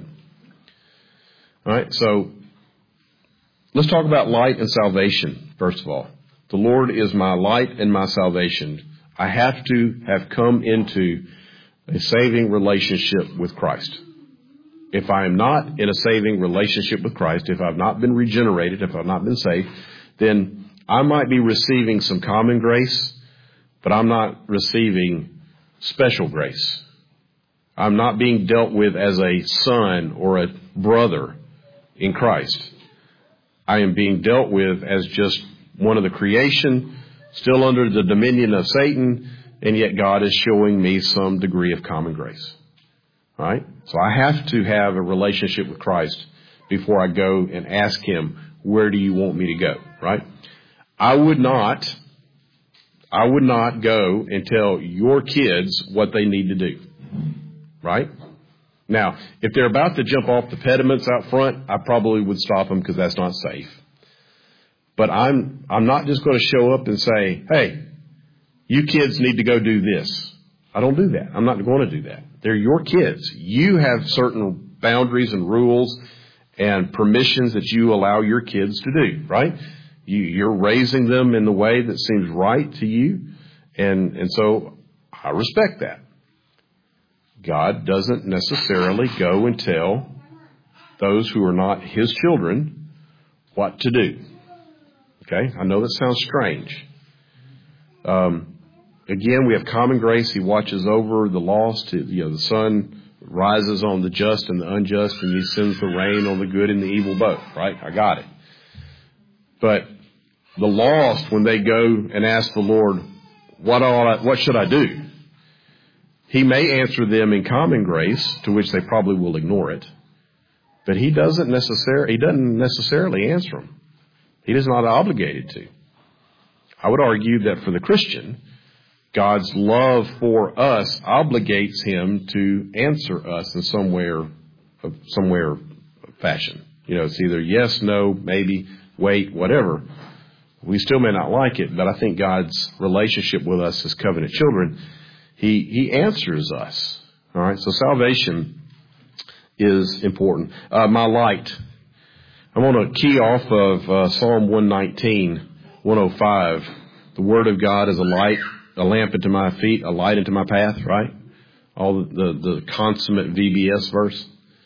All right, so let's talk about light and salvation, first of all. The Lord is my light and my salvation. I have to have come into a saving relationship with Christ. If I am not in a saving relationship with Christ, if I've not been regenerated, if I've not been saved, then I might be receiving some common grace, but I'm not receiving special grace. I'm not being dealt with as a son or a brother in Christ. I am being dealt with as just one of the creation, still under the dominion of Satan, and yet God is showing me some degree of common grace. Right? So I have to have a relationship with Christ before I go and ask Him, where do you want me to go? Right? I would not, I would not go and tell your kids what they need to do. Right? Now, if they're about to jump off the pediments out front, I probably would stop them because that's not safe. But I'm, I'm not just going to show up and say, hey, you kids need to go do this. I don't do that. I'm not going to do that. They're your kids. You have certain boundaries and rules and permissions that you allow your kids to do, right? You, you're raising them in the way that seems right to you. And, and so I respect that. God doesn't necessarily go and tell those who are not His children what to do. Okay? I know that sounds strange. Um, Again, we have common grace. He watches over the lost. You know, the sun rises on the just and the unjust, and He sends the rain on the good and the evil both. Right? I got it. But the lost, when they go and ask the Lord, what ought I, what should I do? He may answer them in common grace, to which they probably will ignore it. But He doesn't necessarily, He doesn't necessarily answer them. He is not obligated to. I would argue that for the Christian, God's love for us obligates Him to answer us in somewhere, somewhere fashion. You know, it's either yes, no, maybe, wait, whatever. We still may not like it, but I think God's relationship with us as covenant children, He, He answers us. All right, so salvation is important. Uh, my light. I want to key off of uh, Psalm one nineteen, one oh five. The Word of God is a light, a lamp unto my feet, a light into my path, right? All the, the, the consummate V B S verse.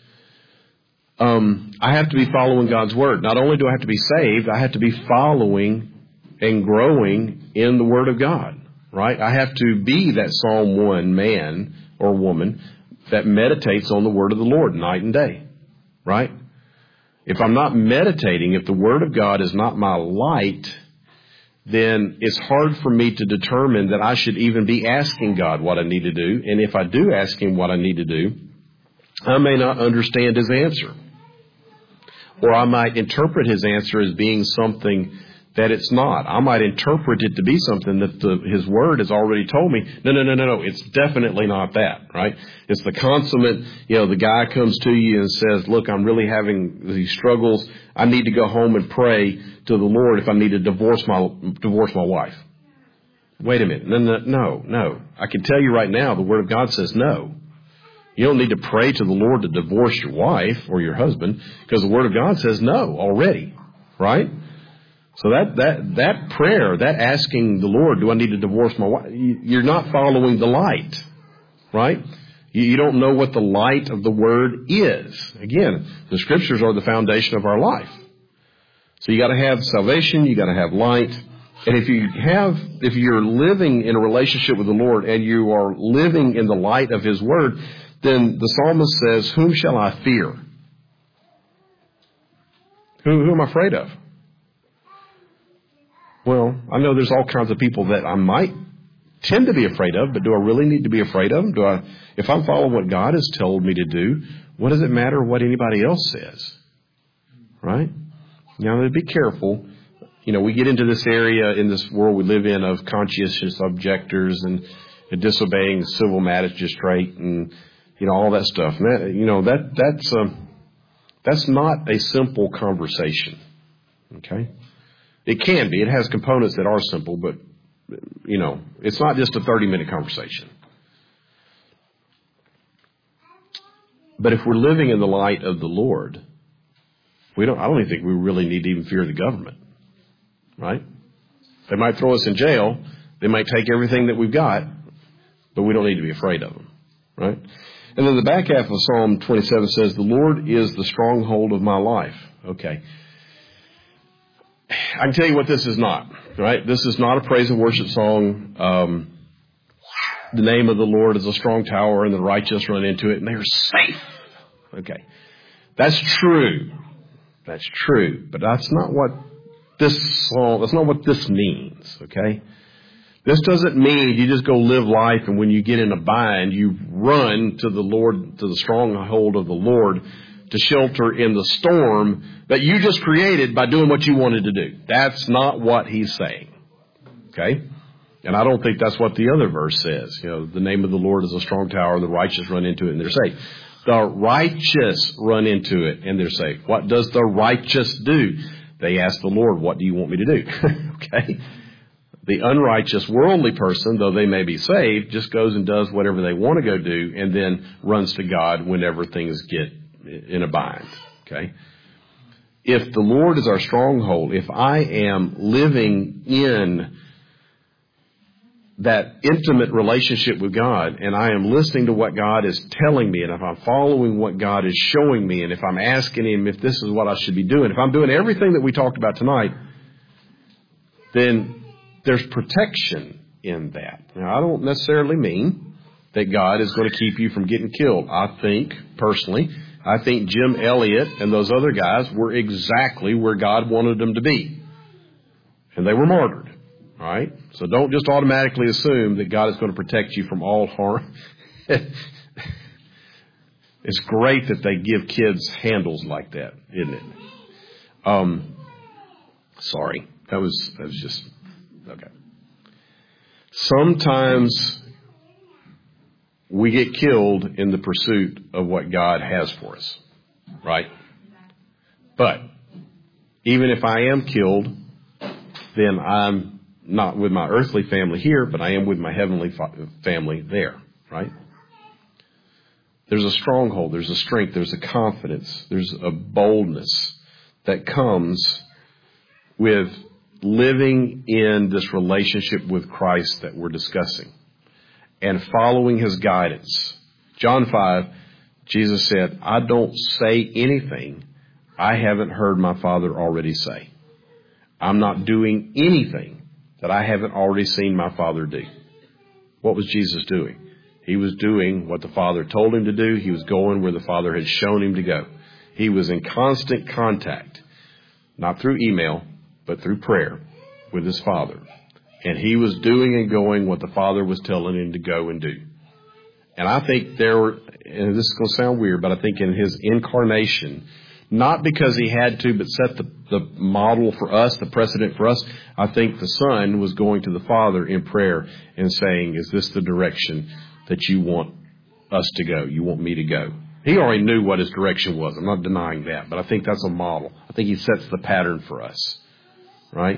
Um, I have to be following God's Word. Not only do I have to be saved, I have to be following and growing in the Word of God, right? I have to be that Psalm one man or woman that meditates on the Word of the Lord night and day, right? If I'm not meditating, if the Word of God is not my light, then it's hard for me to determine that I should even be asking God what I need to do. And if I do ask Him what I need to do, I may not understand His answer. Or I might interpret His answer as being something that it's not. I might interpret it to be something that the, His Word has already told me. No, no, no, no, no. It's definitely not that, right? It's the consummate, you know, the guy comes to you and says, look, I'm really having these struggles. I need to go home and pray to the Lord if I need to divorce my, divorce my wife. Wait a minute. No, no, no, no. I can tell you right now, the Word of God says no. You don't need to pray to the Lord to divorce your wife or your husband because the Word of God says no already, right? So that, that, that prayer, that asking the Lord, do I need to divorce my wife? You're not following the light, right? You, you don't know what the light of the Word is. Again, the Scriptures are the foundation of our life. So you got to have salvation, you got to have light. And if you have, if you're living in a relationship with the Lord and you are living in the light of His Word, then the psalmist says, whom shall I fear? Who, who am I afraid of? Well, I know there's all kinds of people that I might tend to be afraid of, but do I really need to be afraid of them? Do I, if I'm following what God has told me to do, what does it matter what anybody else says? Right? Now, be careful. You know, we get into this area in this world we live in of conscientious objectors and, and disobeying the civil magistrate and, you know, all that stuff. And that, you know, that that's um, that's not a simple conversation. Okay? It can be. It has components that are simple, but, you know, it's not just a thirty-minute conversation. But if we're living in the light of the Lord, we don't. I don't even think we really need to even fear the government, right? They might throw us in jail. They might take everything that we've got, but we don't need to be afraid of them, right? And then the back half of Psalm twenty-seven says, the Lord is the stronghold of my life. Okay. I can tell you what this is not, right? This is not a praise and worship song. Um, the name of the Lord is a strong tower and the righteous run into it and they're safe. Okay. That's true. That's true. But that's not what this song, that's not what this means, okay? This doesn't mean you just go live life and when you get in a bind, you run to the Lord, to the stronghold of the Lord to shelter in the storm that you just created by doing what you wanted to do. That's not what he's saying. Okay? And I don't think that's what the other verse says. You know, the name of the Lord is a strong tower, the righteous run into it and they're safe. The righteous run into it and they're safe. What does the righteous do? They ask the Lord, what do you want me to do? Okay? The unrighteous worldly person, though they may be saved, just goes and does whatever they want to go do and then runs to God whenever things get in a bind. Okay? If the Lord is our stronghold, if I am living in that intimate relationship with God and I am listening to what God is telling me and if I'm following what God is showing me and if I'm asking Him if this is what I should be doing, if I'm doing everything that we talked about tonight, then there's protection in that. Now, I don't necessarily mean that God is going to keep you from getting killed. I think, personally, I think Jim Elliott and those other guys were exactly where God wanted them to be. And they were martyred. All right? So don't just automatically assume that God is going to protect you from all harm. It's great that they give kids handles like that, isn't it? Um, sorry. That was, that was just, okay. Sometimes we get killed in the pursuit of what God has for us, right? But even if I am killed, then I'm not with my earthly family here, but I am with my heavenly family there, right? There's a stronghold, there's a strength, there's a confidence, there's a boldness that comes with living in this relationship with Christ that we're discussing and following His guidance. John five, Jesus said, I don't say anything I haven't heard my Father already say. I'm not doing anything that I haven't already seen my Father do. What was Jesus doing? He was doing what the Father told him to do. He was going where the Father had shown him to go. He was in constant contact, not through email, but through prayer with his Father. And he was doing and going what the Father was telling him to go and do. And I think there were, and this is going to sound weird, but I think in his incarnation, Not because he had to, but set the, the model for us, the precedent for us. I think the Son was going to the Father in prayer and saying, is this the direction that you want us to go? You want me to go? He already knew what his direction was. I'm not denying that, but I think that's a model. I think he sets the pattern for us, right?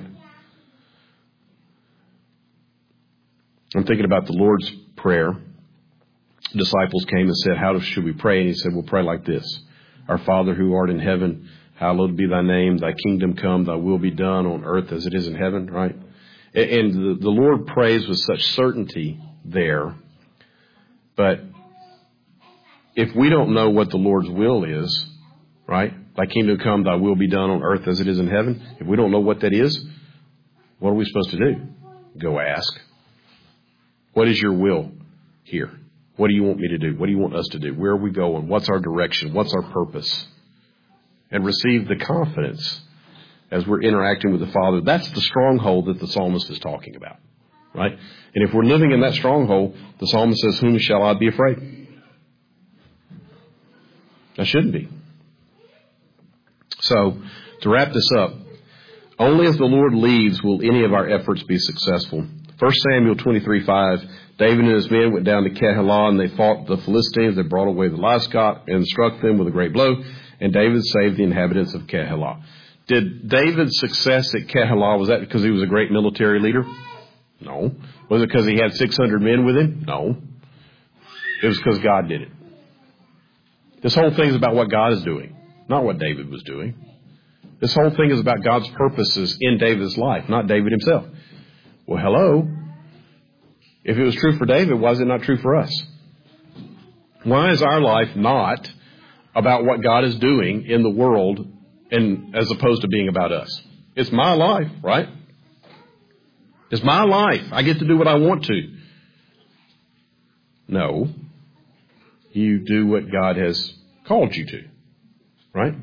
I'm thinking about the Lord's Prayer. Disciples came and said, how should we pray? And he said, we'll pray like this. Our Father who art in heaven, hallowed be thy name. Thy kingdom come, thy will be done on earth as it is in heaven, right? And the, the Lord prays with such certainty there. But if we don't know what the Lord's will is, right? Thy kingdom come, thy will be done on earth as it is in heaven. If we don't know what that is, what are we supposed to do? Go ask. What is your will here? What do you want me to do? What do you want us to do? Where are we going? What's our direction? What's our purpose? And receive the confidence as we're interacting with the Father. That's the stronghold that the psalmist is talking about, right? And if we're living in that stronghold, the psalmist says, whom shall I be afraid? I shouldn't be. So, to wrap this up, only as the Lord leads will any of our efforts be successful. First Samuel twenty-three five, David and his men went down to Keilah, and they fought the Philistines. They brought away the livestock and struck them with a great blow, and David saved the inhabitants of Keilah. Did David's success at Keilah, was that because he was a great military leader? No. Was it because he had six hundred men with him? No. It was because God did it. This whole thing is about what God is doing, not what David was doing. This whole thing is about God's purposes in David's life, not David himself. Well, hello. If it was true for David, why is it not true for us? Why is our life not about what God is doing in the world and as opposed to being about us? It's my life, right? It's my life. I get to do what I want to. No. You do what God has called you to, right?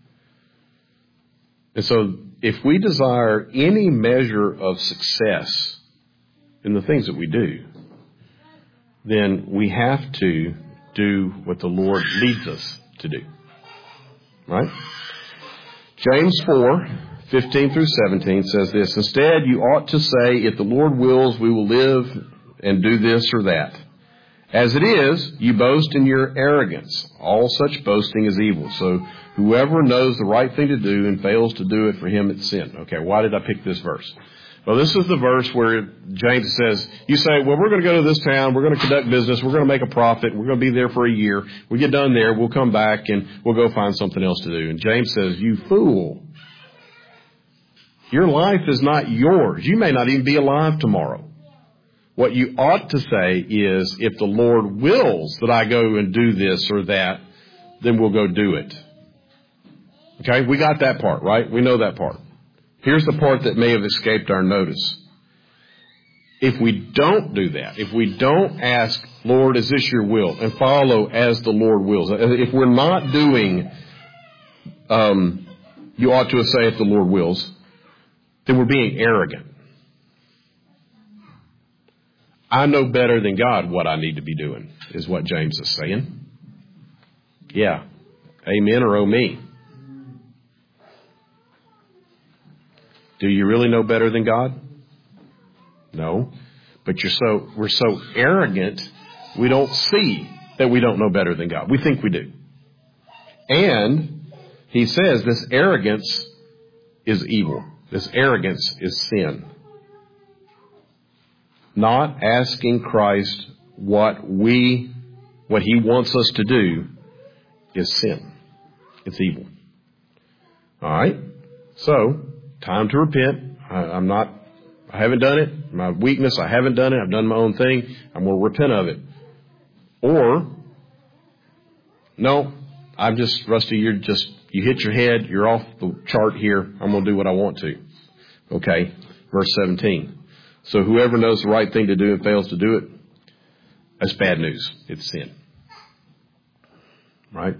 And so if we desire any measure of success in the things that we do, then we have to do what the Lord leads us to do, right? James four fifteen through seventeen says this, instead you ought to say, if the Lord wills, we will live and do this or that. As it is, you boast in your arrogance. All such boasting is evil. So whoever knows the right thing to do and fails to do it, for him it's sin. Okay, why did I pick this verse? Well, this is the verse where James says, you say, well, we're going to go to this town, we're going to conduct business, we're going to make a profit, we're going to be there for a year. We get done there, we'll come back and we'll go find something else to do. And James says, you fool. Your life is not yours. You may not even be alive tomorrow. What you ought to say is, if the Lord wills that I go and do this or that, then we'll go do it. Okay, we got that part, right? We know that part. Here's the part that may have escaped our notice. If we don't do that, if we don't ask, Lord, is this your will? And follow as the Lord wills. If we're not doing, um, you ought to say if the Lord wills, then we're being arrogant. I know better than God what I need to be doing, is what James is saying. Yeah. Amen or oh me. Do you really know better than God? No. But you're so, we're so arrogant, we don't see that we don't know better than God. We think we do. And he says this arrogance is evil. This arrogance is sin. Not asking Christ what we, what he wants us to do is sin. It's evil. All right? So, time to repent. I, I'm not, I haven't done it. My weakness, I haven't done it. I've done my own thing. I'm going to repent of it. Or, no, I'm just, Rusty, you're just, you hit your head. You're off the chart here. I'm going to do what I want to. Okay? Verse seventeen. So whoever knows the right thing to do and fails to do it, that's bad news. It's sin. Right?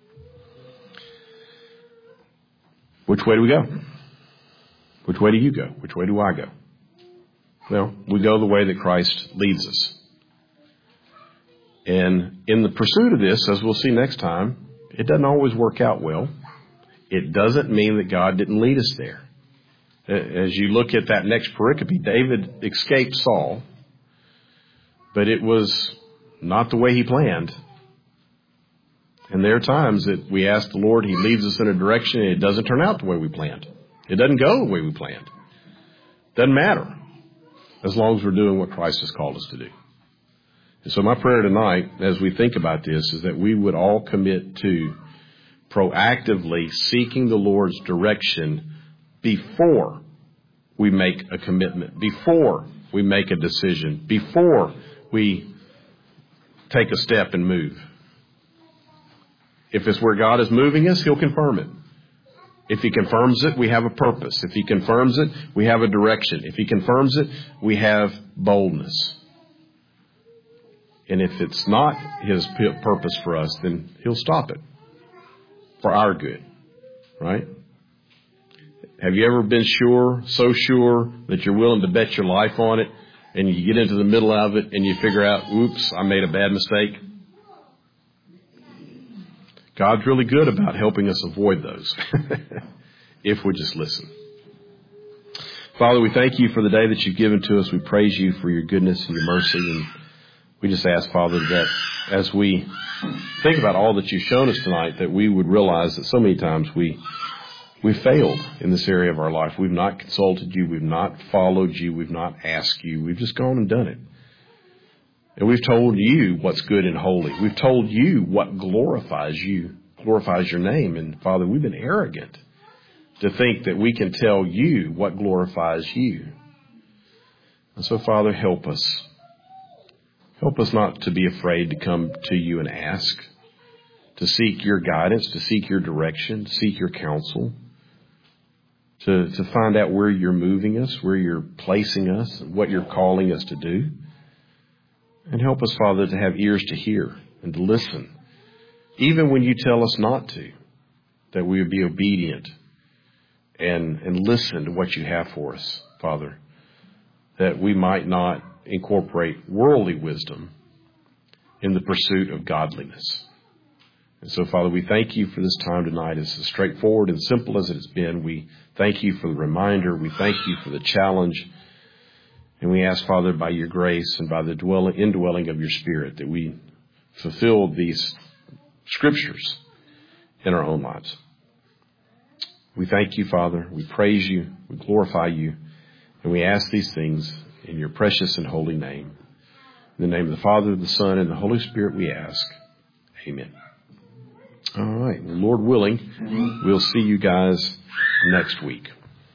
Which way do we go? Which way do you go? Which way do I go? Well, we go the way that Christ leads us. And in the pursuit of this, as we'll see next time, it doesn't always work out well. it doesn't mean that God didn't lead us there. As you look at that next pericope, David escaped Saul, but it was not the way he planned. And there are times that we ask the Lord, He leads us in a direction, and it doesn't turn out the way we planned. It doesn't go the way we planned. Doesn't matter, as long as we're doing what Christ has called us to do. And so my prayer tonight, as we think about this, is that we would all commit to proactively seeking the Lord's direction before we make a commitment, before we make a decision, before we take a step and move. If it's where God is moving us, He'll confirm it. If He confirms it, we have a purpose. If He confirms it, we have a direction. If He confirms it, we have boldness. And if it's not His purpose for us, then He'll stop it for our good, right? Have you ever been sure, so sure, that you're willing to bet your life on it, and you get into the middle of it and you figure out, oops, I made a bad mistake? God's really good about helping us avoid those if we just listen. Father, we thank You for the day that You've given to us. We praise You for Your goodness and Your mercy. And we just ask, Father, that as we think about all that You've shown us tonight, that we would realize that so many times we we failed in this area of our life. We've not consulted You. We've not followed You. We've not asked You. We've just gone and done it. And we've told You what's good and holy. We've told You what glorifies You, glorifies Your name. And Father, we've been arrogant to think that we can tell You what glorifies You. And so, Father, help us. Help us not to be afraid to come to You and ask, to seek Your guidance, to seek Your direction, to seek Your counsel, to, to find out where You're moving us, where You're placing us, what You're calling us to do. And help us, Father, to have ears to hear and to listen, even when You tell us not to, that we would be obedient and, and listen to what You have for us, Father, that we might not incorporate worldly wisdom in the pursuit of godliness. And so, Father, we thank You for this time tonight. As straightforward and simple as it has been, we thank You for the reminder. We thank You for the challenge. And we ask, Father, by Your grace and by the dwelling, indwelling of Your Spirit, that we fulfill these scriptures in our own lives. We thank You, Father. We praise You. We glorify You. And we ask these things in Your precious and holy name. In the name of the Father, the Son, and the Holy Spirit we ask. Amen. All right. Lord willing, we'll see you guys next week.